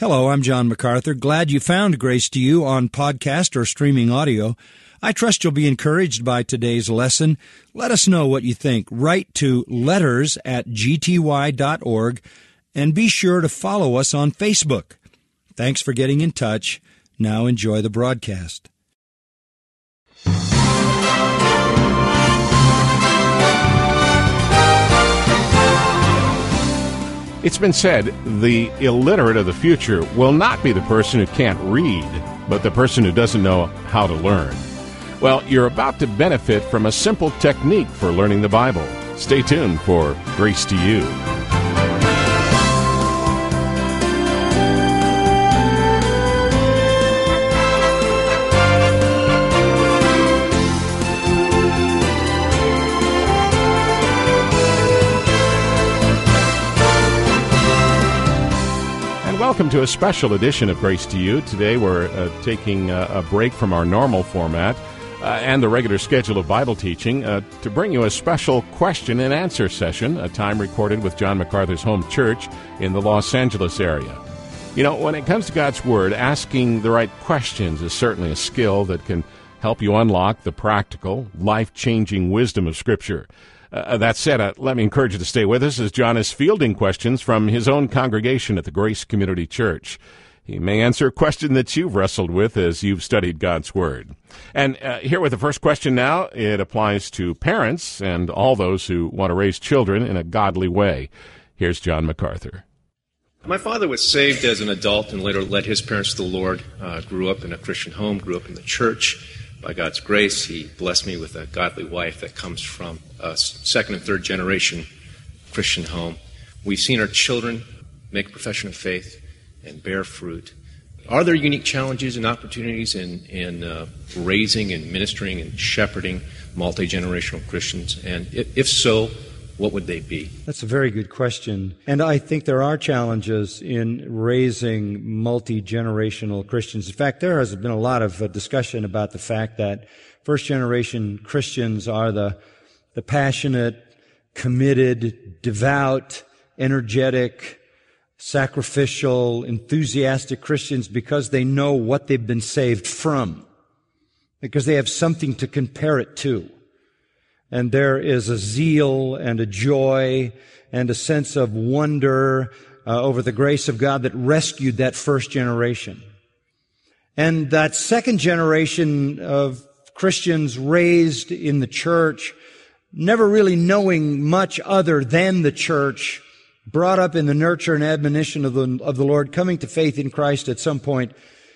Hello, I'm John MacArthur. Glad you found Grace to You on podcast or streaming audio. I trust you'll be encouraged by today's lesson. Let us know what you think. Write to letters@gty.org and be sure to follow us on Facebook. Thanks for getting in touch. Now enjoy the broadcast. It's been said, the illiterate of the future will not be the person who can't read, but the person who doesn't know how to learn. Well, you're about to benefit from a simple technique for learning the Bible. Stay tuned for Grace to You. Welcome to a special edition of Grace to You. Today we're taking a break from our normal format and the regular schedule of Bible teaching to bring you a special question and answer session, a time recorded with John MacArthur's home church in the Los Angeles area. You know, when it comes to God's Word, asking the right questions is certainly a skill that can help you unlock the practical, life-changing wisdom of Scripture. That said, let me encourage you to stay with us as John is fielding questions from his own congregation at the Grace Community Church. He may answer a question that you've wrestled with as you've studied God's Word. And here with the first question now, it applies to parents and all those who want to raise children in a godly way. Here's John MacArthur. My father was saved as an adult and later led his parents to the Lord, grew up in a Christian home, grew up in the church. By God's grace, he blessed me with a godly wife that comes from a second and third generation Christian home. We've seen our children make a profession of faith and bear fruit. Are there unique challenges and opportunities in raising and ministering and shepherding multi-generational Christians? And if so, what would they be? That's a very good question. And I think there are challenges in raising multi-generational Christians. In fact, there has been a lot of discussion about the fact that first-generation Christians are the passionate, committed, devout, energetic, sacrificial, enthusiastic Christians because they know what they've been saved from, because they have something to compare it to. And there is a zeal and a joy and a sense of wonder over the grace of God that rescued that first generation. And that second generation of Christians raised in the church, never really knowing much other than the church, brought up in the nurture and admonition of the Lord, coming to faith in Christ at some point,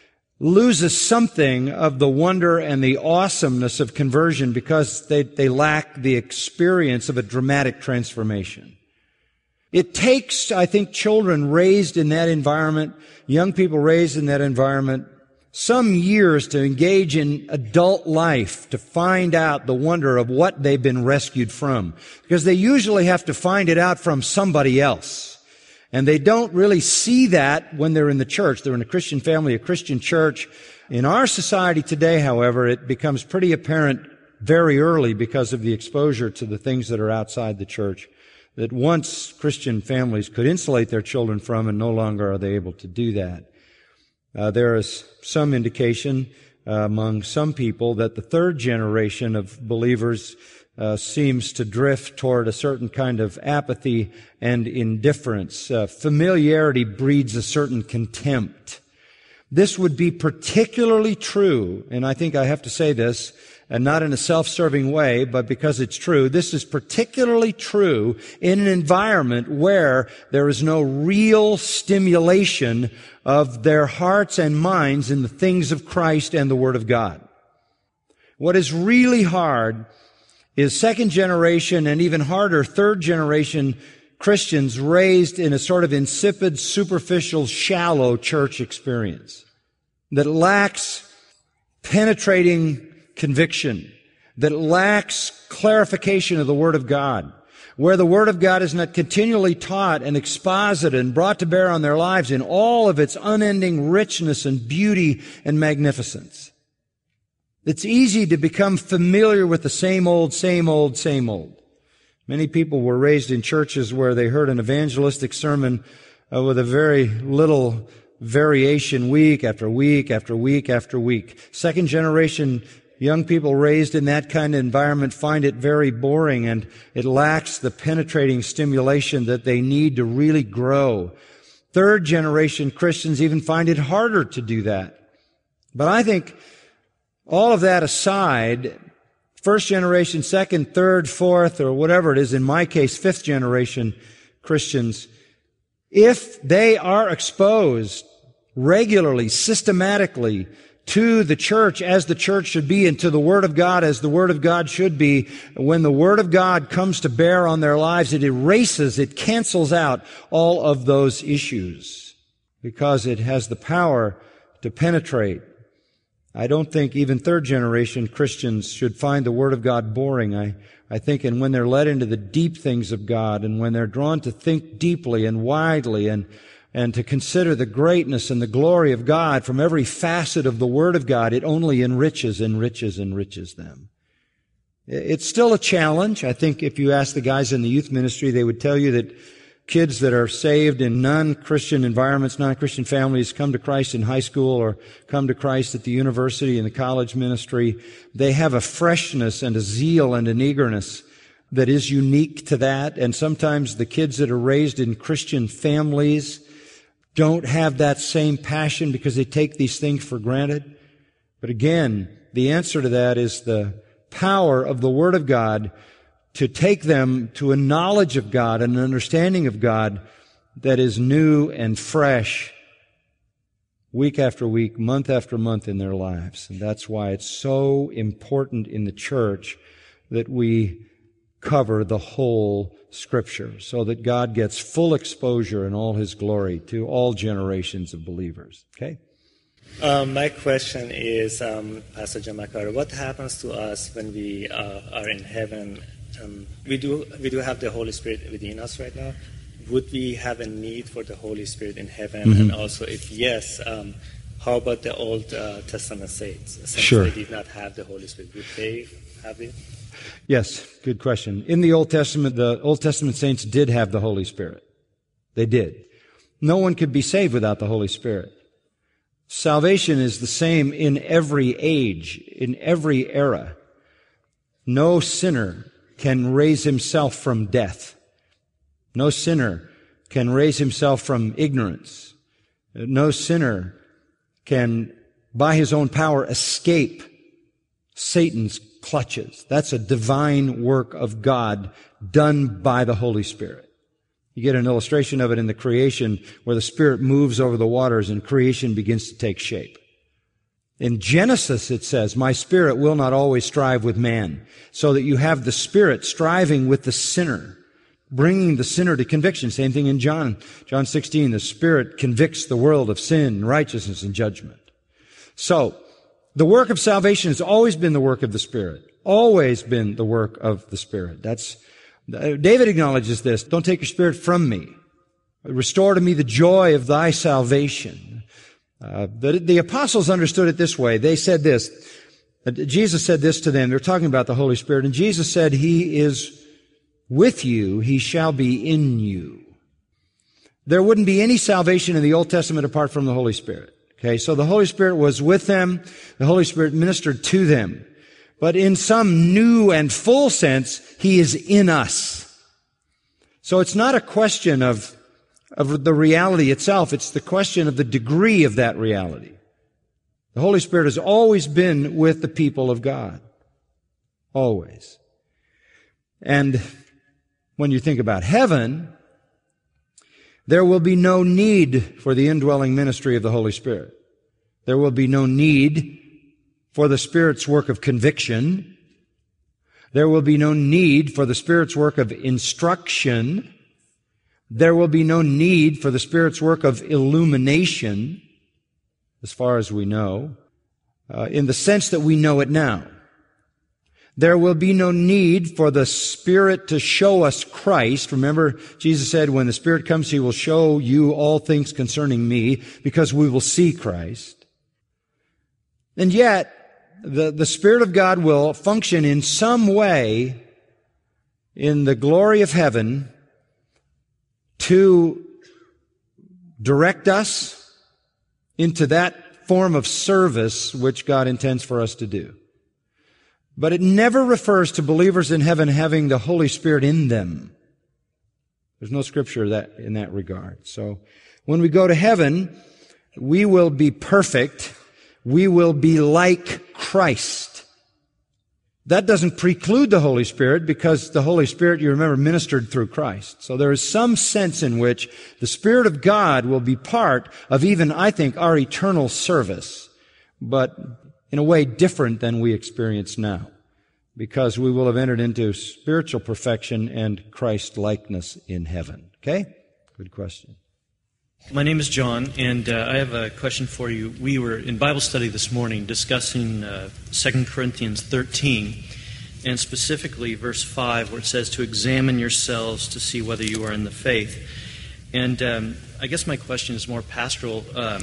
loses something of the wonder and the awesomeness of conversion because they lack the experience of a dramatic transformation. It takes, I think, children raised in that environment, young people raised in that environment, some years to engage in adult life to find out the wonder of what they've been rescued from. Because they usually have to find it out from somebody else. And they don't really see that when they're in the church. They're in a Christian family, a Christian church. In our society today, however, it becomes pretty apparent very early because of the exposure to the things that are outside the church that once Christian families could insulate their children from, and no longer are they able to do that. There is some indication among some people that the third generation of believers seems to drift toward a certain kind of apathy and indifference. Familiarity breeds a certain contempt. This would be particularly true, and I think I have to say this, and not in a self-serving way, but because it's true. This is particularly true in an environment where there is no real stimulation of their hearts and minds in the things of Christ and the Word of God. What is really hard is second generation and even harder third generation Christians raised in a sort of insipid, superficial, shallow church experience that lacks penetrating conviction, that lacks clarification of the Word of God, where the Word of God is not continually taught and exposited and brought to bear on their lives in all of its unending richness and beauty and magnificence. It's easy to become familiar with the same old, same old, same old. Many people were raised in churches where they heard an evangelistic sermon with a very little variation week after week after week after week. Second generation young people raised in that kind of environment find it very boring, and it lacks the penetrating stimulation that they need to really grow. Third generation Christians even find it harder to do that. But I think all of that aside, first generation, second, third, fourth, or whatever it is, in my case, fifth generation Christians, if they are exposed regularly, systematically, to the church as the church should be, and to the Word of God as the Word of God should be, when the Word of God comes to bear on their lives, it erases, it cancels out all of those issues, because it has the power to penetrate. I don't think even third generation Christians should find the Word of God boring. I think, and when they're led into the deep things of God, and when they're drawn to think deeply and widely, and to consider the greatness and the glory of God from every facet of the Word of God, it only enriches them. It's still a challenge. I think if you ask the guys in the youth ministry, they would tell you that kids that are saved in non-Christian environments, non-Christian families, come to Christ in high school or come to Christ at the university and the college ministry, they have a freshness and a zeal and an eagerness that is unique to that. And sometimes the kids that are raised in Christian families don't have that same passion because they take these things for granted. But again, the answer to that is the power of the Word of God to take them to a knowledge of God and an understanding of God that is new and fresh week after week, month after month in their lives. And that's why it's so important in the church that we cover the whole Scripture, so that God gets full exposure in all His glory to all generations of believers. Okay? My question is, Pastor John MacArthur, what happens to us when we are in heaven? We do have the Holy Spirit within us right now. Would we have a need for the Holy Spirit in heaven? Mm-hmm. And also, if yes, how about the Old Testament saints? Since Sure. They did not have the Holy Spirit. Would they have it? Yes, good question. In the Old Testament saints did have the Holy Spirit. They did. No one could be saved without the Holy Spirit. Salvation is the same in every age, in every era. No sinner can raise himself from death. No sinner can raise himself from ignorance. No sinner can, by his own power, escape Satan's clutches. That's a divine work of God done by the Holy Spirit. You get an illustration of it in the creation where the Spirit moves over the waters and creation begins to take shape. In Genesis it says, "My Spirit will not always strive with man," so that you have the Spirit striving with the sinner, bringing the sinner to conviction. Same thing in John 16, the Spirit convicts the world of sin, righteousness, and judgment. So, the work of salvation has always been the work of the Spirit. Always been the work of the Spirit. David acknowledges this. Don't take your Spirit from me. Restore to me the joy of thy salvation. The apostles understood it this way. They said this. Jesus said this to them. They're talking about the Holy Spirit. And Jesus said, He is with you. He shall be in you. There wouldn't be any salvation in the Old Testament apart from the Holy Spirit. Okay, so the Holy Spirit was with them. The Holy Spirit ministered to them. But in some new and full sense, He is in us. So it's not a question of the reality itself. It's the question of the degree of that reality. The Holy Spirit has always been with the people of God. Always. And when you think about heaven, there will be no need for the indwelling ministry of the Holy Spirit. There will be no need for the Spirit's work of conviction. There will be no need for the Spirit's work of instruction. There will be no need for the Spirit's work of illumination, as far as we know, in the sense that we know it now. There will be no need for the Spirit to show us Christ. Remember, Jesus said, when the Spirit comes, He will show you all things concerning me, because we will see Christ. And yet, the Spirit of God will function in some way in the glory of heaven to direct us, into that form of service which God intends for us to do. But it never refers to believers in heaven having the Holy Spirit in them. There's no scripture in that regard. So when we go to heaven, we will be perfect. We will be like Christ. That doesn't preclude the Holy Spirit, because the Holy Spirit, you remember, ministered through Christ. So there is some sense in which the Spirit of God will be part of even, I think, our eternal service, but in a way different than we experience now, because we will have entered into spiritual perfection and Christ-likeness in heaven. Okay? Good question. My name is John, and I have a question for you. We were in Bible study this morning discussing 2 Corinthians 13, and specifically verse 5, where it says to examine yourselves to see whether you are in the faith. And I guess my question is more pastoral.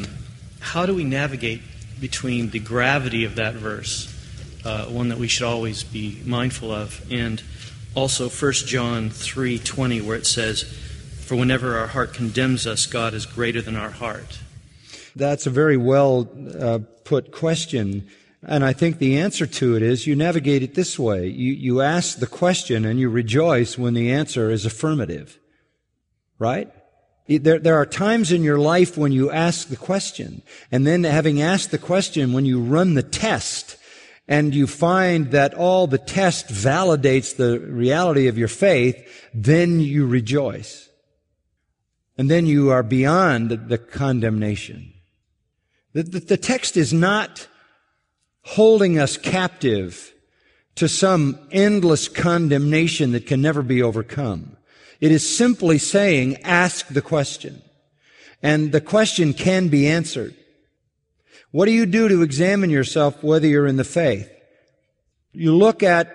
How do we navigate between the gravity of that verse, one that we should always be mindful of, and also 1 John 3:20, where it says, for whenever our heart condemns us, God is greater than our heart? That's a very well put question. And I think the answer to it is you navigate it this way. You ask the question and you rejoice when the answer is affirmative. Right? There are times in your life when you ask the question. And then having asked the question, when you run the test and you find that all the test validates the reality of your faith, then you rejoice. And then you are beyond the condemnation. The text is not holding us captive to some endless condemnation that can never be overcome. It is simply saying, ask the question. And the question can be answered. What do you do to examine yourself whether you're in the faith? You look at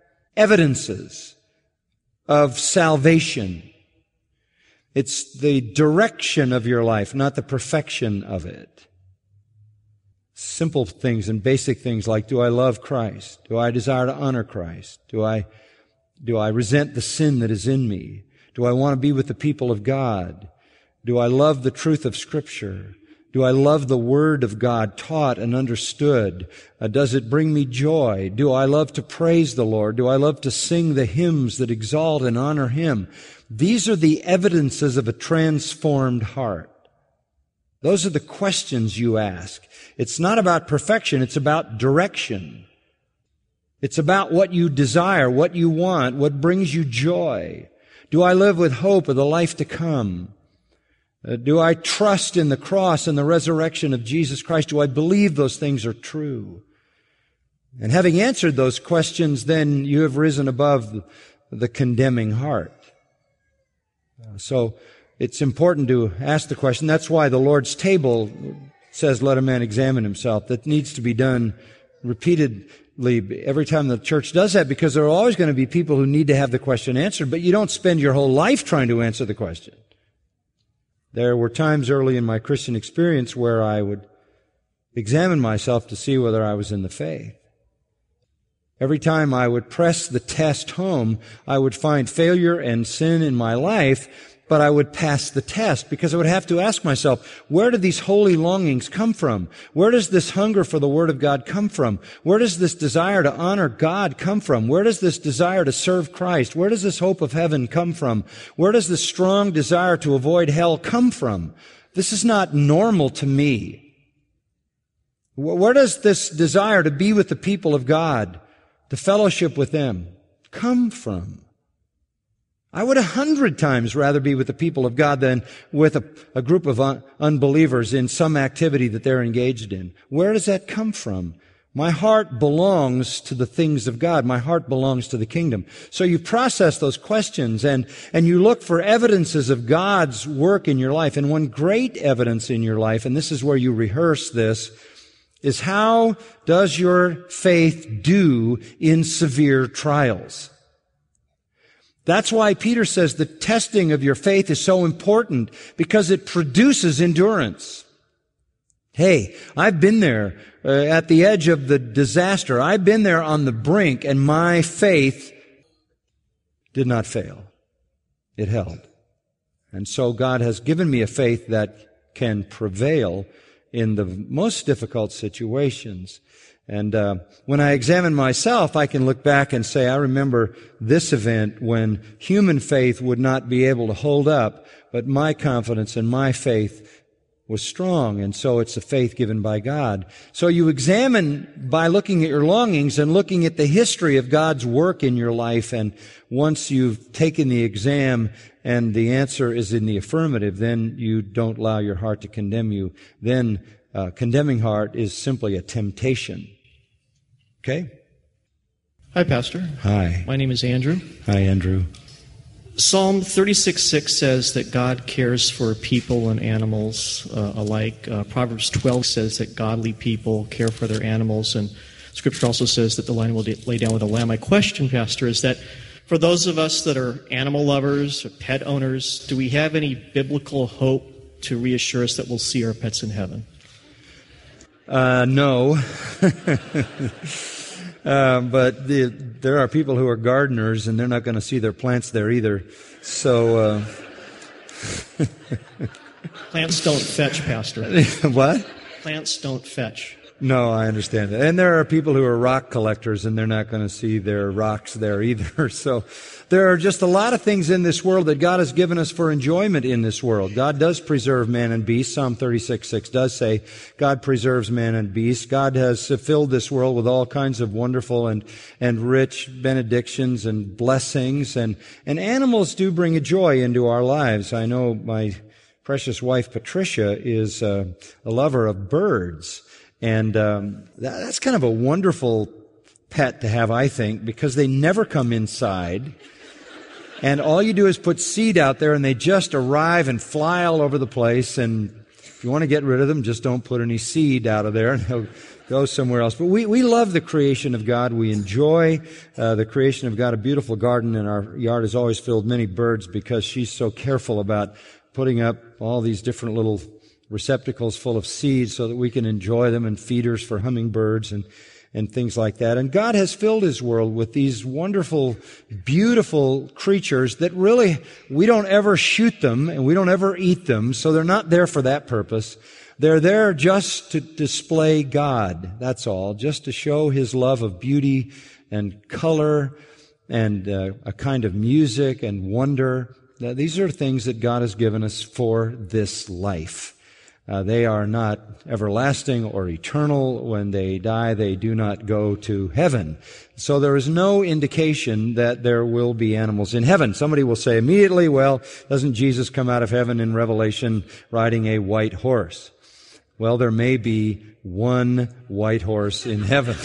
evidences of salvation. It's the direction of your life, not the perfection of it. Simple things and basic things like, do I love Christ? Do I desire to honor Christ? Do I resent the sin that is in me? Do I want to be with the people of God? Do I love the truth of Scripture? Do I love the Word of God taught and understood? Does it bring me joy? Do I love to praise the Lord? Do I love to sing the hymns that exalt and honor Him? These are the evidences of a transformed heart. Those are the questions you ask. It's not about perfection, it's about direction. It's about what you desire, what you want, what brings you joy. Do I live with hope of the life to come? Do I trust in the cross and the resurrection of Jesus Christ? Do I believe those things are true? And having answered those questions, then you have risen above the condemning heart. So it's important to ask the question. That's why the Lord's table says, let a man examine himself. That needs to be done repeatedly every time the church does that, because there are always going to be people who need to have the question answered, but you don't spend your whole life trying to answer the question. There were times early in my Christian experience where I would examine myself to see whether I was in the faith. Every time I would press the test home, I would find failure and sin in my life, but I would pass the test because I would have to ask myself, where do these holy longings come from? Where does this hunger for the Word of God come from? Where does this desire to honor God come from? Where does this desire to serve Christ? Where does this hope of heaven come from? Where does this strong desire to avoid hell come from? This is not normal to me. Where does this desire to be with the people of God, to fellowship with them, come from? I would 100 times rather be with the people of God than with a group of unbelievers in some activity that they're engaged in. Where does that come from? My heart belongs to the things of God. My heart belongs to the kingdom. So you process those questions and you look for evidences of God's work in your life. And one great evidence in your life, and this is where you rehearse this, is how does your faith do in severe trials? That's why Peter says the testing of your faith is so important, because it produces endurance. Hey, I've been there at the edge of the disaster. I've been there on the brink, and my faith did not fail. It held. And so God has given me a faith that can prevail in the most difficult situations. And when I examine myself, I can look back and say, I remember this event when human faith would not be able to hold up, but my confidence and my faith was strong, and so it's a faith given by God. So you examine by looking at your longings and looking at the history of God's work in your life, and once you've taken the exam and the answer is in the affirmative, then you don't allow your heart to condemn you. Then condemning heart is simply a temptation. Okay? Hi, Pastor. Hi. My name is Andrew. Hi, Andrew. Psalm 36:6 says that God cares for people and animals alike. Proverbs 12 says that godly people care for their animals, and Scripture also says that the lion will lay down with the lamb. My question, Pastor, is that for those of us that are animal lovers or pet owners, do we have any biblical hope to reassure us that we'll see our pets in heaven? No. But there are people who are gardeners, and they're not going to see their plants there either. So, Plants don't fetch, Pastor. What? Plants don't fetch. No, I understand that. And there are people who are rock collectors, and they're not going to see their rocks there either. So there are just a lot of things in this world that God has given us for enjoyment in this world. God does preserve man and beast. Psalm 36:6 does say God preserves man and beast. God has filled this world with all kinds of wonderful and rich benedictions and blessings. And animals do bring a joy into our lives. I know my precious wife, Patricia, is a lover of birds. And that's kind of a wonderful pet to have, I think, because they never come inside. And all you do is put seed out there, and they just arrive and fly all over the place. And if you want to get rid of them, just don't put any seed out of there, and they'll go somewhere else. But we love the creation of God. We enjoy the creation of God. A beautiful garden in our yard is always filled with many birds because she's so careful about putting up all these different little receptacles full of seeds so that we can enjoy them, and feeders for hummingbirds and things like that. And God has filled His world with these wonderful, beautiful creatures that really, we don't ever shoot them and we don't ever eat them, so they're not there for that purpose. They're there just to display God, that's all, just to show His love of beauty and color and a kind of music and wonder. Now, these are things that God has given us for this life. They are not everlasting or eternal. When they die, they do not go to heaven. So there is no indication that there will be animals in heaven. Somebody will say immediately, well, doesn't Jesus come out of heaven in Revelation riding a white horse? Well, there may be one white horse in heaven.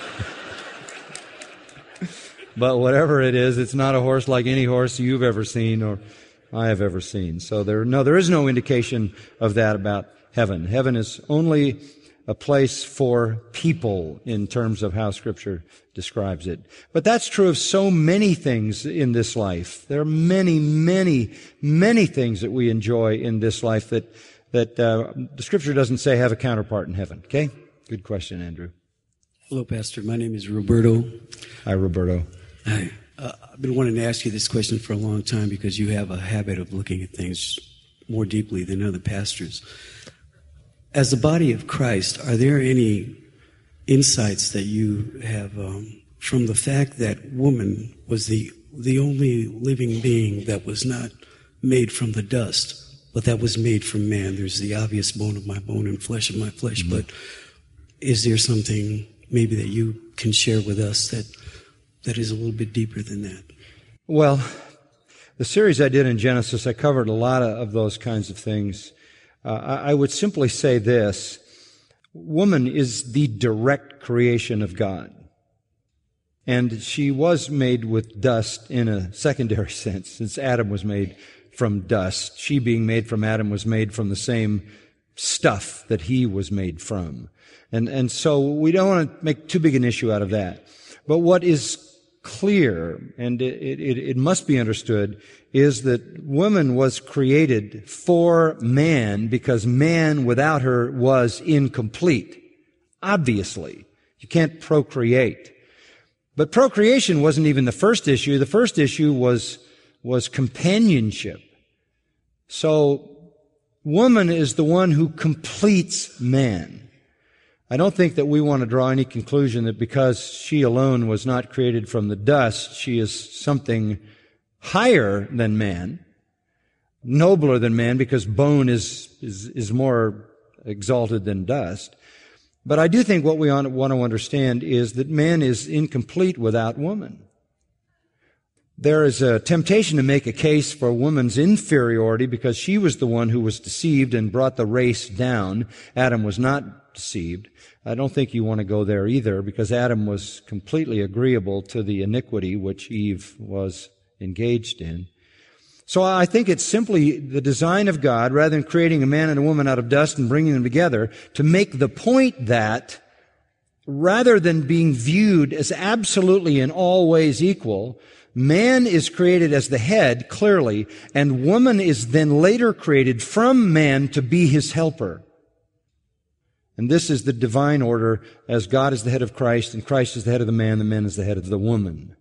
But whatever it is, it's not a horse like any horse you've ever seen or I have ever seen. So there is no indication of that about heaven. Heaven is only a place for people in terms of how Scripture describes it. But that's true of so many things in this life. There are many, many, many things that we enjoy in this life that the Scripture doesn't say have a counterpart in heaven. Okay? Good question, Andrew. Hello, Pastor. My name is Roberto. Hi, Roberto. Hi. I've been wanting to ask you this question for a long time because you have a habit of looking at things more deeply than other pastors. As the body of Christ, are there any insights that you have from the fact that woman was the only living being that was not made from the dust, but that was made from man? There's the obvious bone of my bone and flesh of my flesh, but is there something maybe that you can share with us that is a little bit deeper than that? Well, the series I did in Genesis, I covered a lot of those kinds of things. I would simply say this: woman is the direct creation of God. And she was made with dust in a secondary sense, since Adam was made from dust. She, being made from Adam, was made from the same stuff that he was made from. And so we don't want to make too big an issue out of that. But what is clear, and it must be understood, is that woman was created for man because man without her was incomplete. Obviously. You can't procreate. But procreation wasn't even the first issue. The first issue was companionship. So woman is the one who completes man. I don't think that we want to draw any conclusion that because she alone was not created from the dust, she is something higher than man, nobler than man, because bone is more exalted than dust. But I do think what we want to understand is that man is incomplete without woman. There is a temptation to make a case for a woman's inferiority because she was the one who was deceived and brought the race down. Adam was not deceived. I don't think you want to go there either, because Adam was completely agreeable to the iniquity which Eve was engaged in. So I think it's simply the design of God, rather than creating a man and a woman out of dust and bringing them together, to make the point that rather than being viewed as absolutely in all ways equal, man is created as the head, clearly, and woman is then later created from man to be his helper. And this is the divine order, as God is the head of Christ, and Christ is the head of the man is the head of the woman.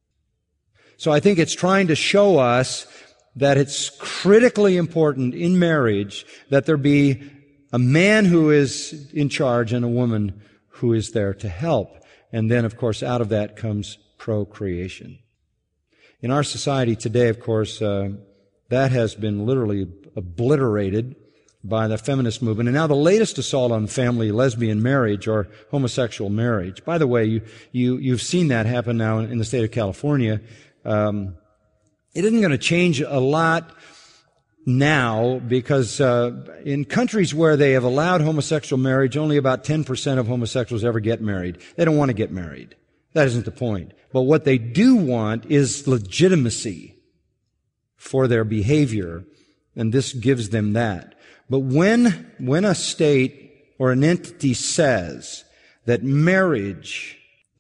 So I think it's trying to show us that it's critically important in marriage that there be a man who is in charge and a woman who is there to help. And then, of course, out of that comes procreation. In our society today, of course, that has been literally obliterated by the feminist movement. And now the latest assault on family, lesbian marriage or homosexual marriage. By the way, you've seen that happen now in the state of California. It isn't going to change a lot now because in countries where they have allowed homosexual marriage, only about 10% of homosexuals ever get married. They don't want to get married. That isn't the point. But what they do want is legitimacy for their behavior, and this gives them that. But when a state or an entity says that marriage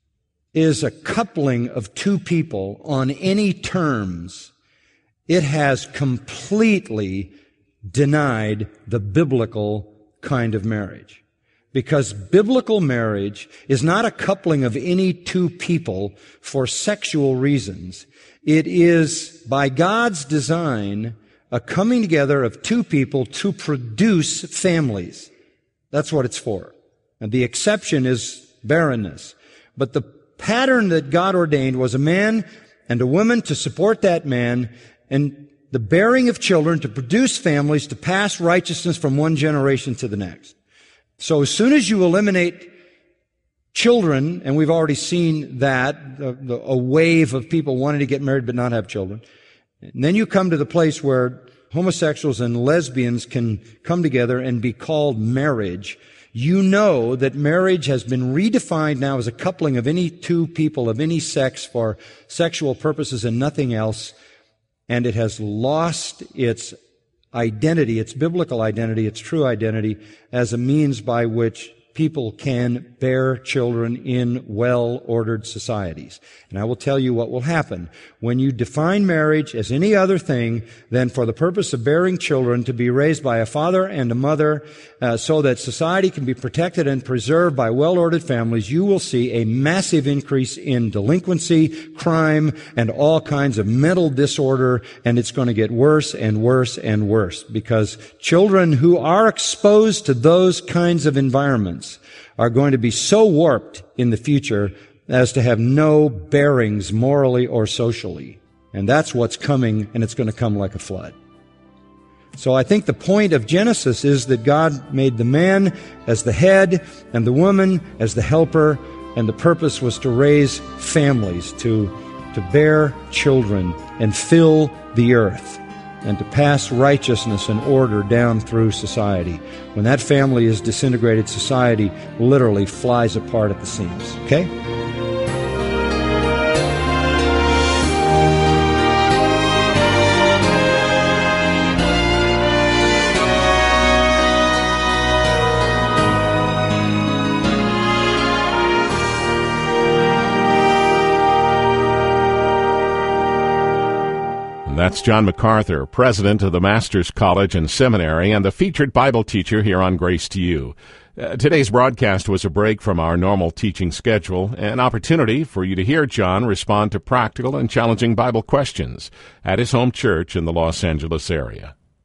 is a coupling of two people on any terms, it has completely denied the biblical kind of marriage. Because biblical marriage is not a coupling of any two people for sexual reasons. It is, by God's design, a coming together of two people to produce families. That's what it's for. And the exception is barrenness. But the pattern that God ordained was a man and a woman to support that man, and the bearing of children to produce families to pass righteousness from one generation to the next. So as soon as you eliminate children, and we've already seen that, a wave of people wanting to get married but not have children, and then you come to the place where homosexuals and lesbians can come together and be called marriage, you know that marriage has been redefined now as a coupling of any two people of any sex for sexual purposes and nothing else, and it has lost its identity, its biblical identity, its true identity, as a means by which people can bear children in well-ordered societies. And I will tell you what will happen. When you define marriage as any other thing than for the purpose of bearing children to be raised by a father and a mother, so that society can be protected and preserved by well-ordered families, you will see a massive increase in delinquency, crime, and all kinds of mental disorder, and it's going to get worse and worse and worse, because children who are exposed to those kinds of environments are going to be so warped in the future as to have no bearings morally or socially. And that's what's coming, and it's going to come like a flood. So I think the point of Genesis is that God made the man as the head and the woman as the helper, and the purpose was to raise families, to bear children and fill the earth, and to pass righteousness and order down through society. When that family is disintegrated, society literally flies apart at the seams. Okay? That's John MacArthur, president of the Masters College and Seminary and the featured Bible teacher here on Grace to You. Today's broadcast was a break from our normal teaching schedule, an opportunity for you to hear John respond to practical and challenging Bible questions at his home church in the Los Angeles area.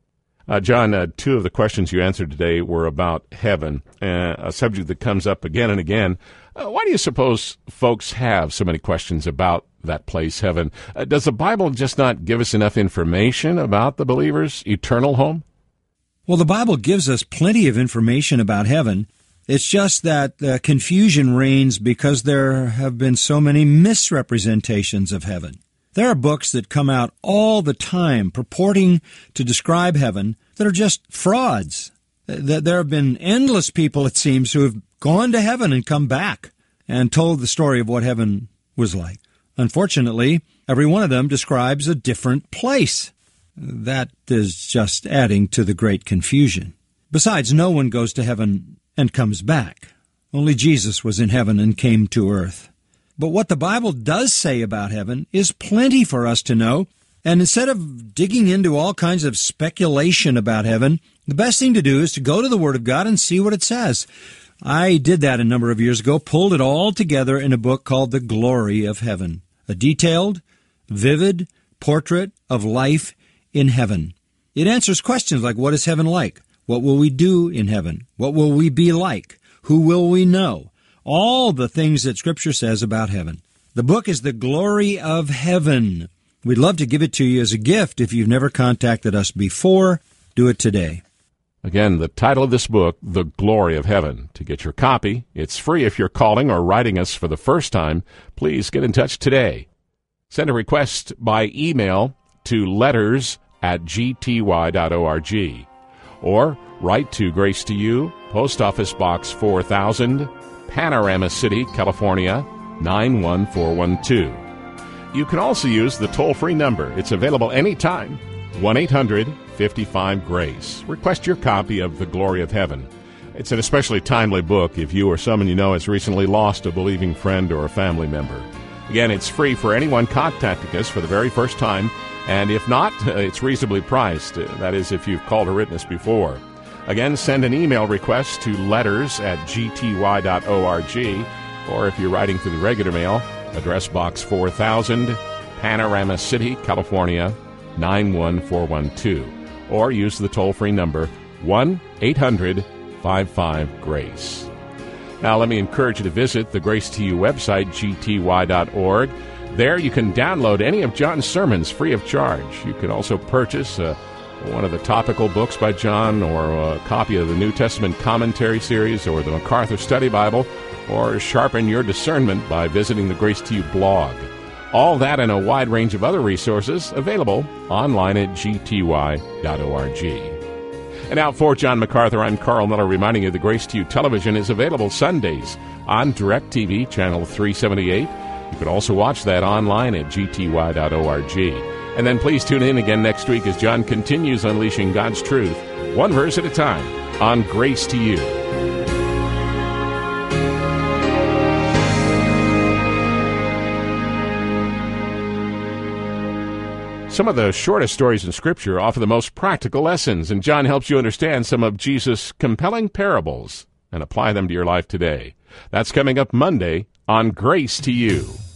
John, two of the questions you answered today were about heaven, a subject that comes up again and again. Why do you suppose folks have so many questions about that place, heaven? Does the Bible just not give us enough information about the believer's eternal home? Well, the Bible gives us plenty of information about heaven. It's just that confusion reigns because there have been so many misrepresentations of heaven. There are books that come out all the time purporting to describe heaven that are just frauds. There have been endless people, it seems, who have gone to heaven and come back and told the story of what heaven was like. Unfortunately, every one of them describes a different place. That is just adding to the great confusion. Besides, no one goes to heaven and comes back. Only Jesus was in heaven and came to earth. But what the Bible does say about heaven is plenty for us to know, and instead of digging into all kinds of speculation about heaven, the best thing to do is to go to the Word of God and see what it says. I did that a number of years ago, pulled it all together in a book called The Glory of Heaven, a detailed, vivid portrait of life in heaven. It answers questions like, what is heaven like? What will we do in heaven? What will we be like? Who will we know? All the things that Scripture says about heaven. The book is The Glory of Heaven. We'd love to give it to you as a gift. If you've never contacted us before, do it today. Again, the title of this book, The Glory of Heaven. To get your copy, it's free if you're calling or writing us for the first time. Please get in touch today. Send a request by email to letters@gty.org or write to Grace to You, Post Office Box 4000, Panorama City, California, 91412. You can also use the toll-free number. It's available anytime, 1-800-55-GRACE. Request your copy of The Glory of Heaven. It's an especially timely book if you or someone you know has recently lost a believing friend or a family member. Again, it's free for anyone contacting us for the very first time, and if not, it's reasonably priced. That is, if you've called or written us before. Again, send an email request to letters@gty.org, or if you're writing through the regular mail, address Box 4000, Panorama City, California, 91412. Or use the toll-free number 1-800-55-GRACE. Now, let me encourage you to visit the Grace to You website, gty.org. There you can download any of John's sermons free of charge. You can also purchase one of the topical books by John, or a copy of the New Testament Commentary Series, or the MacArthur Study Bible, or sharpen your discernment by visiting the Grace to You blog. All that and a wide range of other resources available online at gty.org. And now for John MacArthur, I'm Carl Miller, reminding you the Grace to You television is available Sundays on DirecTV, channel 378. You can also watch that online at gty.org. And then please tune in again next week as John continues unleashing God's truth, one verse at a time, on Grace to You. Some of the shortest stories in Scripture offer the most practical lessons, and John helps you understand some of Jesus' compelling parables and apply them to your life today. That's coming up Monday on Grace to You.